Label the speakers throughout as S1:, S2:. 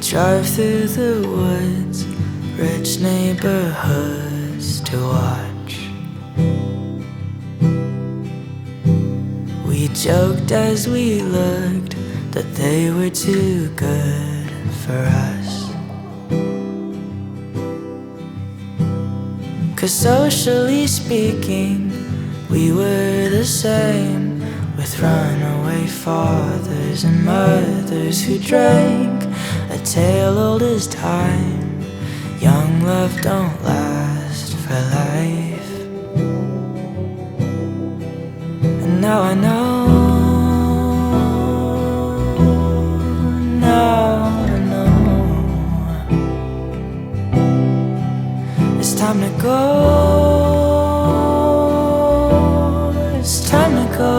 S1: drive through the woods, rich neighborhoods to watch. We joked as we looked that they were too good for us, 'cause socially speaking, we were the same, with runaway fathers and mothers who drank a tale old as time. Young love don't last for life. And now I know, now I know, it's time to go. It's time to go.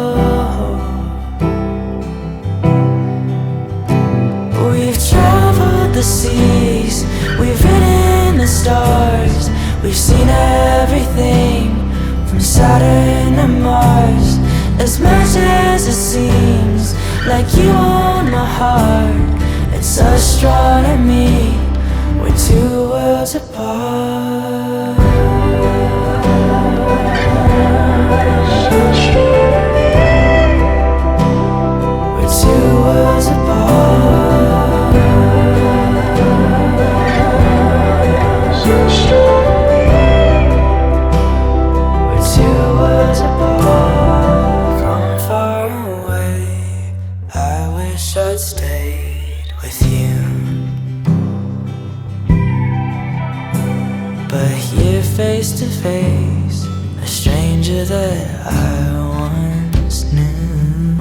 S1: We've traveled the seas, we've ridden the stars, we've seen everything from Saturn to Mars. As much as it seems like you own my heart, it's astronomy, we're two worlds apart. We're two worlds apart. We're two worlds apart. From far away, I wish I'd stayed with you, but here face to face, a stranger that I once knew.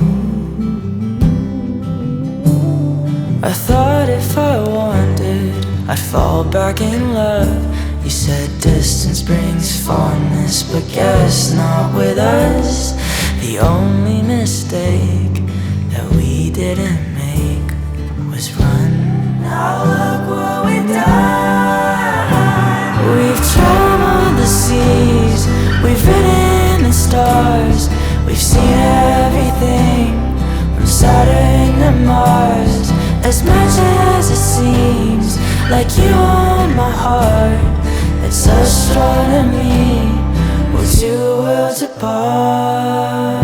S1: I thought if I wanted, I'd fall back in love. You said distance brings fondness, but guess not with us. The only mistake that we didn't make was run. Now look what we've done. We've traveled the seas, we've ridden the stars, we've seen everything from Saturn to Mars. As much as it seems like you own my heart, it's astronomy, we're two worlds apart.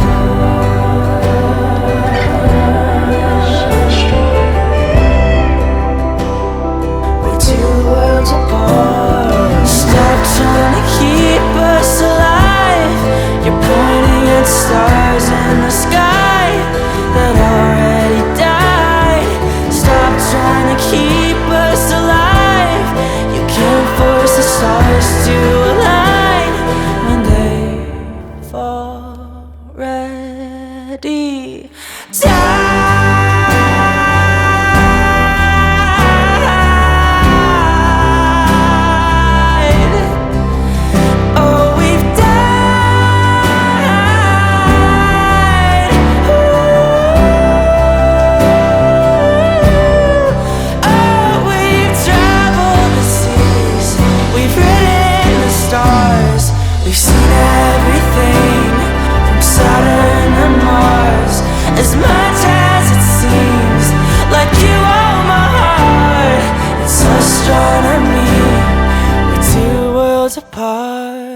S1: We're two worlds apart. Stop trying to keep us alive. You're pointing at stars in the sky that already died. Stop trying to keep us alive. You can't force the stars to align when they've already died. Oh, we've died. Oh, we've traveled the seas, we've ridden the stars, we've seen everything from Saturn to Mars. As much as it seems like you own my heart, it's astronomy, we're two worlds apart.